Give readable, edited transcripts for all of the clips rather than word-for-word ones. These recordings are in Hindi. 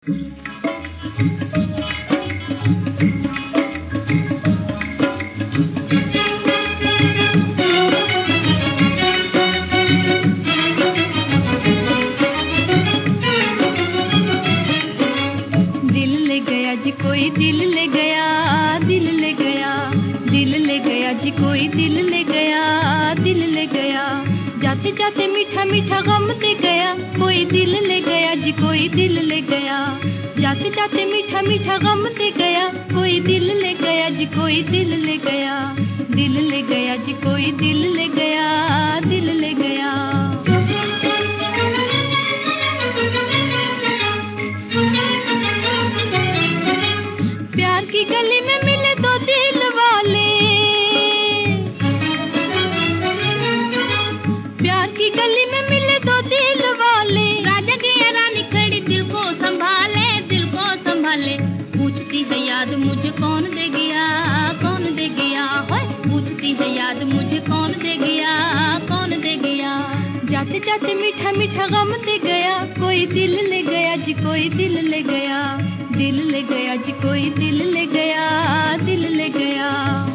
कोई दिल ले गया, दिल ले गया, दिल ले गया जी, कोई दिल ले गया, दिल ले गया। जाते जाते मीठा मीठा गम दे गया, कोई दिल ले गया जी, कोई दिल ले गया। जाते जाते मीठा मीठा गम दे गया, कोई दिल ले गया जी, कोई दिल ले गया। दिल ले गया जी, कोई दिल ले गया, दिल ले गया। प्यार की गली में मिले दो दिल वाले, प्यार की गली में मिले दो दिल वाले। राजा की रानी खड़ी दिल को संभाले, दिल को संभाले। पूछती है याद मुझे कौन दे गया, कौन दे गया। पूछती है याद मुझे कौन दे गया, कौन दे गया। जाते जाते मीठा मीठा गम दे गया, कोई दिल ले गया जी, कोई दिल ले गया। दिल ले गया जी, कोई दिल ले गया, दिल ले गया।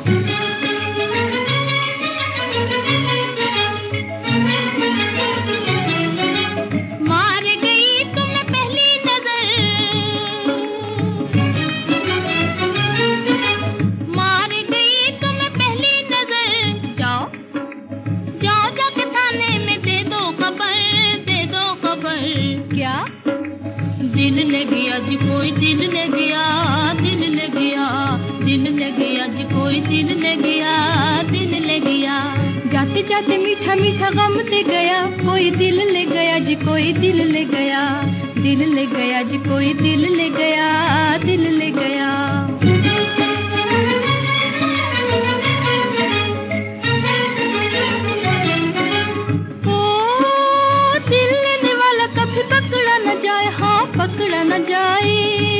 मार गई तुम्हें पहली नजर, मार गई तुम्हें पहली नजर। जाओ जाओ जाके थाने में दे दो खबर, दे दो खबर। क्या दिल ले गया जी, कोई दिल ले गया, दिल ले गया। दिल ले गया जी, कोई दिल ले गया, दिल ले गया। जाते जाते मीठा मीठा गम दे गया, कोई दिल ले गया जी, कोई दिल ले गया। दिल ले गया जी, कोई दिल ले गया, दिल ले गया। पकड़ा न जाए, हाँ पकड़ा न जाए।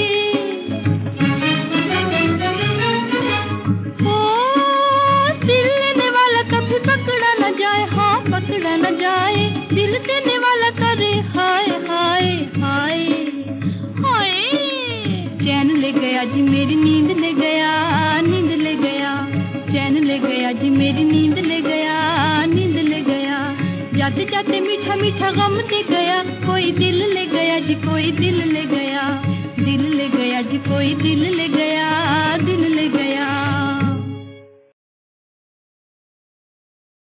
ओ दिल लेने वाला कभी पकड़ा न जाए, हाँ पकड़ा न जाए। दिल देने वाला करे हाय हाय हाय हाय। चैन ले गया जी, मेरी नींद ले गया, नींद ले गया। चैन ले गया जी, मेरी नींद ले गया, नींद ले गया। जाते जाते मीठा मीठा गम दे गया, कोई दिल ले गया जी, कोई दिल ले गया। दिल ले गया जी, कोई दिल ले गया।